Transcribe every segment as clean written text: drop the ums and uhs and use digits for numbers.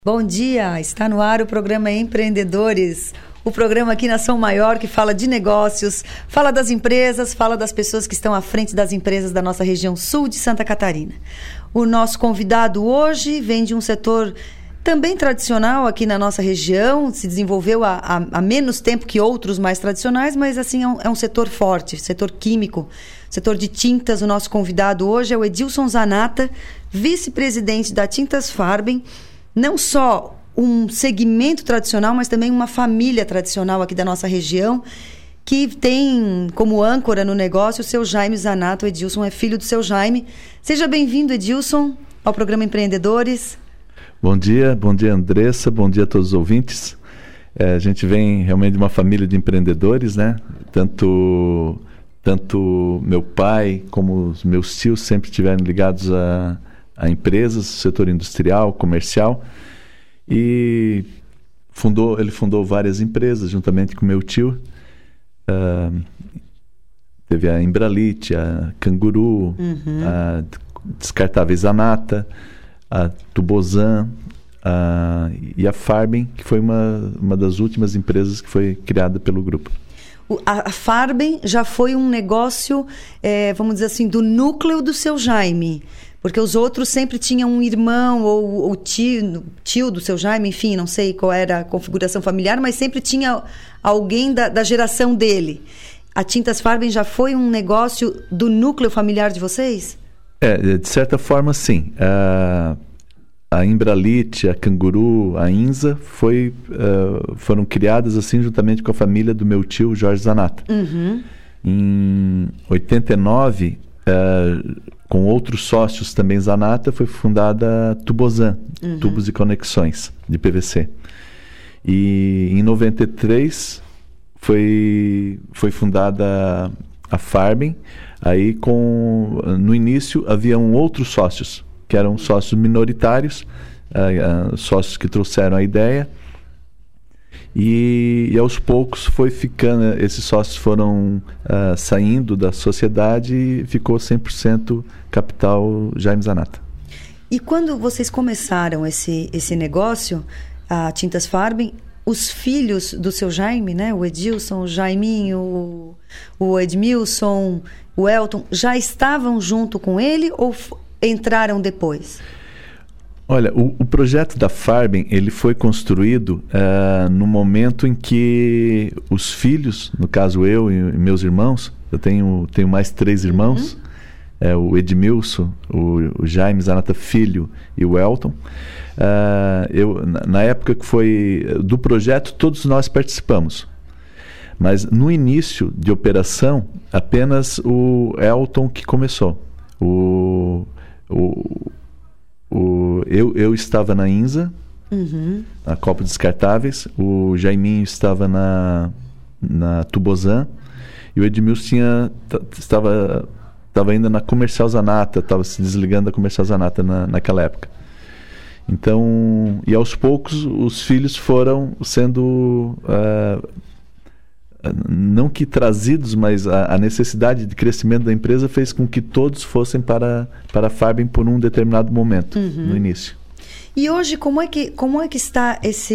Bom dia, está no ar o programa Empreendedores, o programa aqui na Som Maior que fala de negócios, fala das empresas, fala das pessoas que estão à frente das empresas da nossa região sul de Santa Catarina. O nosso convidado hoje vem de um setor também tradicional aqui na nossa região, se desenvolveu há menos tempo que outros mais tradicionais, mas assim é um setor forte, setor químico, setor de tintas. O nosso convidado hoje é o Edilson Zanata, vice-presidente da Tintas Farben. Não só um segmento tradicional, mas também uma família tradicional aqui da nossa região, que tem como âncora no negócio o seu Jaime Zanata. O Edilson é filho do seu Jaime. Seja bem-vindo, Edilson, ao programa Empreendedores. Bom dia Andressa, bom dia a todos os ouvintes. A gente vem realmente de uma família de empreendedores, né? Tanto meu pai como os meus tios sempre estiveram ligados a empresas, setor industrial, comercial, e ele fundou várias empresas juntamente com meu tio. Teve a Embralite, a Canguru, a Descartáveis Zanata, a Tubozan e a Farben, que foi uma das últimas empresas que foi criada pelo grupo. A Farben já foi um negócio, vamos dizer assim, do núcleo do seu Jaime. Porque os outros sempre tinham um irmão ou tio do seu Jaime, enfim, não sei qual era a configuração familiar, mas sempre tinha alguém da geração dele. A Tintas Farben já foi um negócio do núcleo familiar de vocês? De certa forma, sim. A Embralite, a Canguru, a Inza foram criadas assim juntamente com a família do meu tio Jorge Zanata. Em 89, com outros sócios também Zanata, foi fundada a Tubozan, Tubos e Conexões de PVC. E em 93 foi fundada a Farben. Aí no início haviam outros sócios, que eram sócios minoritários, sócios que trouxeram a ideia. E aos poucos esses sócios foram saindo da sociedade e ficou 100% capital Jaime Zanata. E quando vocês começaram esse negócio, a Tintas Farben, os filhos do seu Jaime, né, o Edilson, o Jaiminho, o Edmilson, o Elton, já estavam junto com ele ou entraram depois? Olha, o projeto da Farben, ele foi construído no momento em que os filhos, no caso eu e meus irmãos, eu tenho mais 3 irmãos, o Edmilson, o Jaime Zanata filho e o Elton. Na época que foi do projeto, todos nós participamos. Mas no início de operação, apenas o Elton que começou. Eu estava na Inza, na Copa Descartáveis, o Jaiminho estava na Tubozan e o Edmilson estava ainda na Comercial Zanata, estava se desligando da Comercial Zanata naquela época. Então, e aos poucos os filhos foram sendo, não que trazidos, mas a necessidade de crescimento da empresa fez com que todos fossem para a Farben por um determinado momento, no início. E hoje, como é que está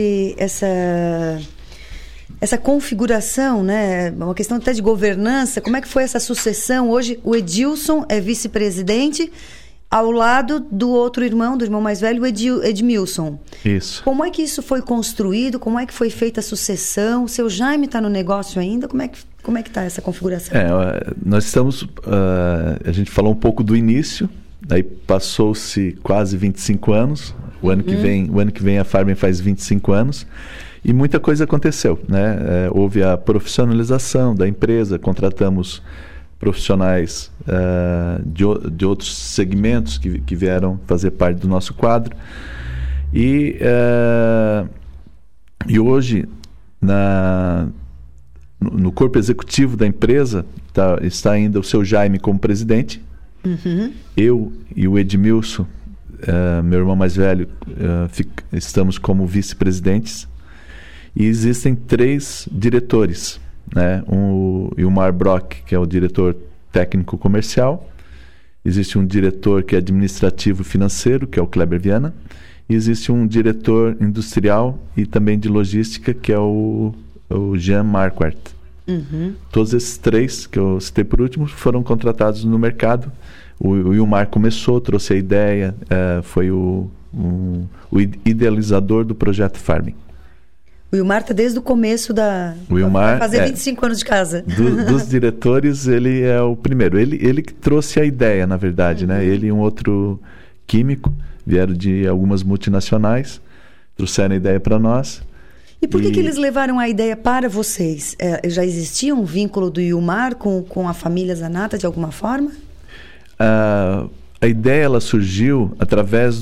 essa configuração, né? Uma questão até de governança, como é que foi essa sucessão? Hoje o Edilson é vice-presidente ao lado do outro irmão, do irmão mais velho, o Edmilson. Isso. Como é que isso foi construído? Como é que foi feita a sucessão? O seu Jaime está no negócio ainda? Como é que está essa configuração? Nós estamos... a gente falou um pouco do início, aí passou-se quase 25 anos. O ano que vem a Farben faz 25 anos. E muita coisa aconteceu, né? Houve a profissionalização da empresa, contratamos profissionais de outros segmentos que vieram fazer parte do nosso quadro. E hoje, no corpo executivo da empresa, está ainda o seu Jaime como presidente. Eu e o Edmilson, meu irmão mais velho, estamos como vice-presidentes. E existem 3 diretores, né? O Ilmar Brock, que é o diretor técnico comercial. Existe um diretor que é administrativo financeiro, que é o Kleber Viana. E existe um diretor industrial e também de logística, que é o Jean Marquardt. Todos esses 3 que eu citei por último foram contratados no mercado. O Wilmar começou, trouxe a ideia, foi o idealizador do projeto Farming. O Wilmar está desde o começo Wilmar, vai fazer 25 anos de casa. Dos diretores, ele é o primeiro. Ele que trouxe a ideia, na verdade, né? Ele e um outro químico vieram de algumas multinacionais, trouxeram a ideia para nós. E por que eles levaram a ideia para vocês? Já existia um vínculo do Wilmar com a família Zanata de alguma forma? A ideia ela surgiu através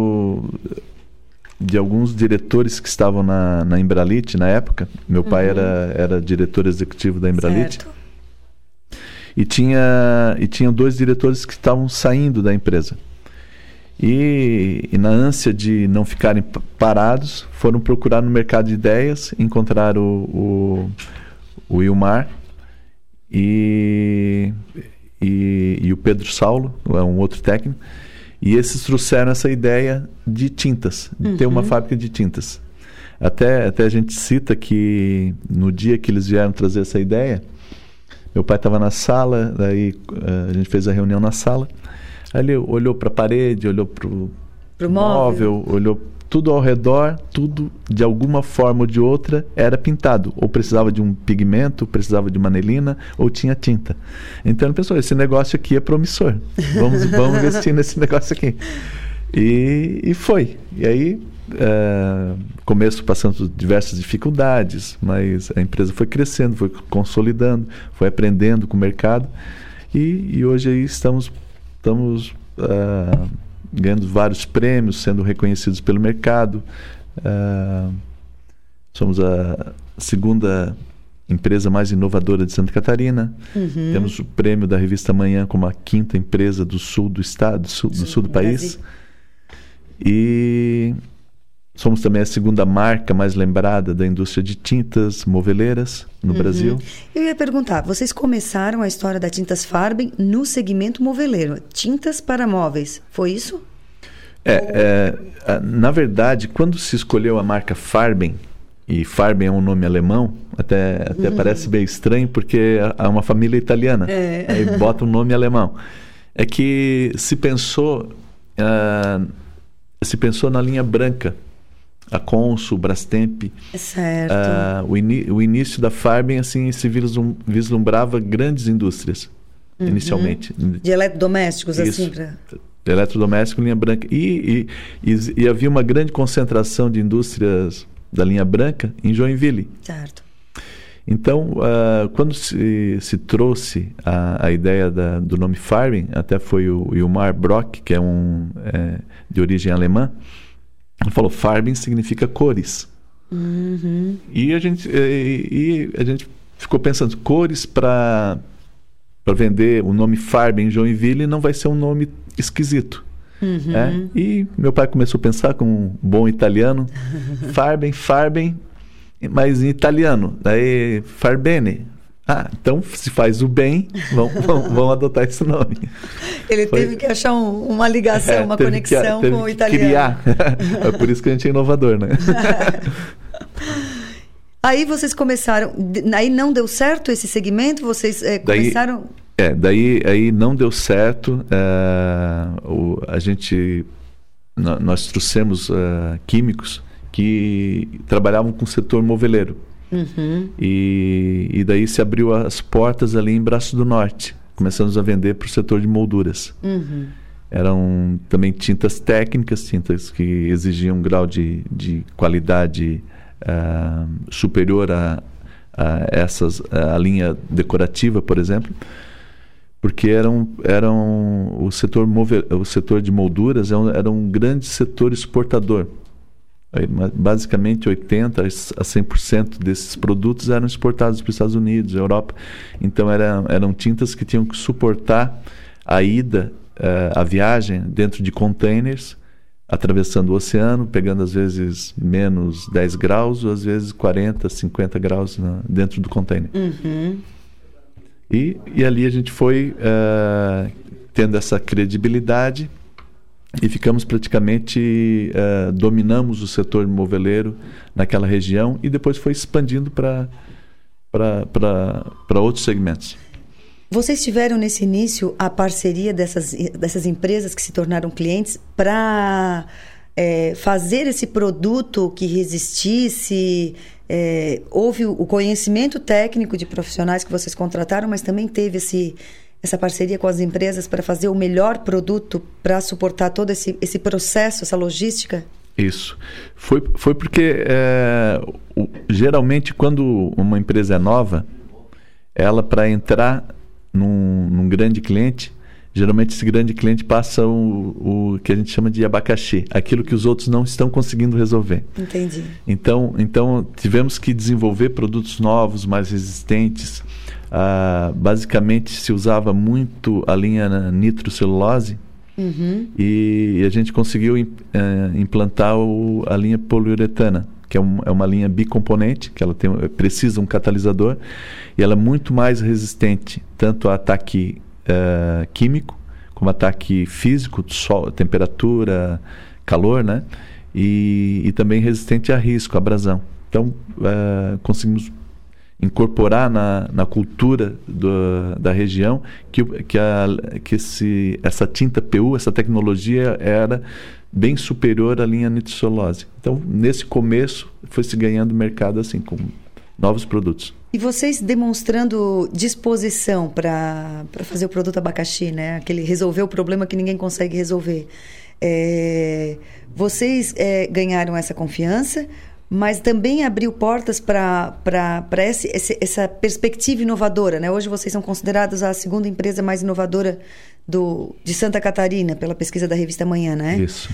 de alguns diretores que estavam na Embralite na época. Meu pai era diretor executivo da Embralite. Certo. E tinha 2 diretores que estavam saindo da empresa. E na ânsia de não ficarem parados, foram procurar no mercado de ideias, encontraram o Wilmar e o Pedro Saulo, um outro técnico, e esses trouxeram essa ideia de tintas, de ter uma fábrica de tintas. Até a gente cita que no dia que eles vieram trazer essa ideia, meu pai estava na sala, daí a gente fez a reunião na sala, aí ele olhou para a parede, olhou para o móvel, olhou tudo ao redor, tudo de alguma forma ou de outra era pintado, ou precisava de um pigmento, precisava de uma anilina, ou tinha tinta. Então ele pensou, esse negócio aqui é promissor, vamos investir nesse negócio aqui. E foi. E aí, começo passando diversas dificuldades, mas a empresa foi crescendo, foi consolidando, foi aprendendo com o mercado, e hoje aí estamos ganhando vários prêmios, sendo reconhecidos pelo mercado. Somos a segunda empresa mais inovadora de Santa Catarina. Temos o prêmio da revista Manhã como a 5ª empresa do sul do estado, do sul do país. E somos também a 2ª marca mais lembrada da indústria de tintas moveleiras no Brasil. Eu ia perguntar, vocês começaram a história da Tintas Farben no segmento moveleiro, tintas para móveis, foi isso? Na verdade, quando se escolheu a marca Farben, e Farben é um nome alemão, até parece bem estranho, porque é uma família italiana, aí bota um nome alemão. É que se pensou na linha branca, a Consul, Brastemp. Certo. O início da Farben, assim, se vislumbrava grandes indústrias, inicialmente. De eletrodomésticos, isso, assim? Eletrodoméstico, linha branca. E havia uma grande concentração de indústrias da linha branca em Joinville. Certo. Então, quando se trouxe a ideia do nome Farben, até foi o Wilmar Brock, que é de origem alemã, ele falou, Farben significa cores. E a gente ficou pensando, cores para vender o nome Farben em Joinville não vai ser um nome esquisito. E meu pai começou a pensar como um bom italiano, Farben, mas em italiano, daí Farbene. Então se faz o bem, vão adotar esse nome. Ele teve que achar uma ligação, uma conexão com o italiano. Criar. É por isso que a gente é inovador, né? Aí vocês começaram, aí não deu certo esse segmento? Vocês começaram... Daí não deu certo. Nós trouxemos químicos que trabalhavam com o setor moveleiro. E daí se abriu as portas ali em Braço do Norte. Começamos a vender para o setor de molduras. Eram também tintas técnicas, tintas que exigiam um grau de qualidade superior a a linha decorativa, por exemplo, porque o setor de molduras era um grande setor exportador. Basicamente 80% a 100% desses produtos eram exportados para os Estados Unidos, Europa. Então eram tintas que tinham que suportar a ida, a viagem dentro de containers, atravessando o oceano, pegando às vezes menos 10 graus, ou às vezes 40, 50 graus dentro do container. E ali a gente foi tendo essa credibilidade e ficamos praticamente, dominamos o setor moveleiro naquela região e depois foi expandindo para outros segmentos. Vocês tiveram nesse início a parceria dessas empresas que se tornaram clientes para fazer esse produto que resistisse? Houve o conhecimento técnico de profissionais que vocês contrataram, mas também teve essa parceria com as empresas para fazer o melhor produto para suportar todo esse processo, essa logística? Isso. Foi porque, geralmente, quando uma empresa é nova, ela, para entrar num grande cliente, geralmente esse grande cliente passa o que a gente chama de abacaxi, aquilo que os outros não estão conseguindo resolver. Entendi. Então tivemos que desenvolver produtos novos, mais resistentes. Basicamente se usava muito a linha nitrocelulose. Uhum. E a gente conseguiu implantar a linha poliuretana, que é uma linha bicomponente, que ela precisa um catalisador, e ela é muito mais resistente tanto a ataque químico, como ataque físico, sol, temperatura, calor, né? E também resistente a risco, a abrasão. Então, conseguimos incorporar na cultura da região que essa tinta PU, essa tecnologia era bem superior à linha nitrocelulose. Então, nesse começo, foi se ganhando mercado assim, com novos produtos. E vocês demonstrando disposição para fazer o produto abacaxi, né? Resolver o problema que ninguém consegue resolver. Vocês ganharam essa confiança, mas também abriu portas para essa perspectiva inovadora, né? Hoje vocês são considerados a segunda empresa mais inovadora de Santa Catarina, pela pesquisa da revista Manhã, né? Isso.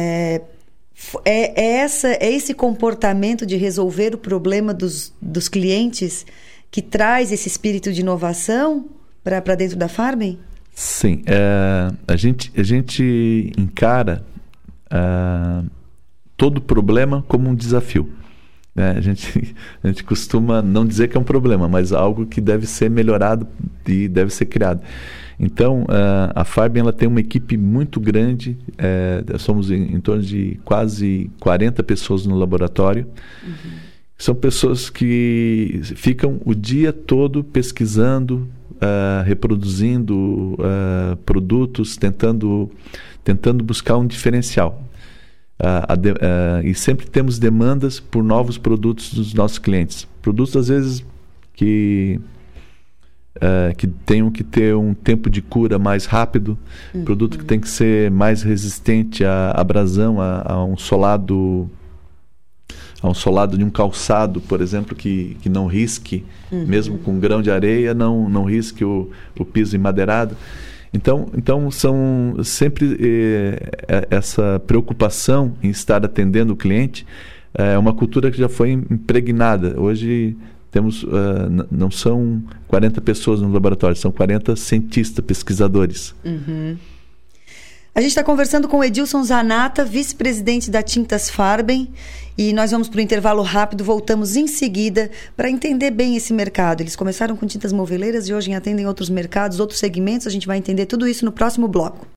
Esse comportamento de resolver o problema dos clientes que traz esse espírito de inovação para dentro da Farben? Sim. A gente encara todo problema como um desafio. A gente costuma não dizer que é um problema, mas algo que deve ser melhorado e deve ser criado. Então, a Farben ela tem uma equipe muito grande, somos em torno de quase 40 pessoas no laboratório. Uhum. São pessoas que ficam o dia todo pesquisando, reproduzindo produtos, tentando buscar um diferencial. E sempre temos demandas por novos produtos dos nossos clientes. Produtos, às vezes, que tenham que ter um tempo de cura mais rápido, produto que tem que ser mais resistente à abrasão, a um solado de um calçado, por exemplo, que não risque, mesmo com grão de areia, não risque o piso emadeirado. Então são sempre essa preocupação em estar atendendo o cliente, é uma cultura que já foi impregnada. Hoje temos, não são 40 pessoas no laboratório, são 40 cientistas, pesquisadores. Uhum. A gente está conversando com o Edilson Zanata, vice-presidente da Tintas Farben, e nós vamos para o intervalo rápido, voltamos em seguida para entender bem esse mercado. Eles começaram com tintas moveleiras e hoje atendem outros mercados, outros segmentos, a gente vai entender tudo isso no próximo bloco.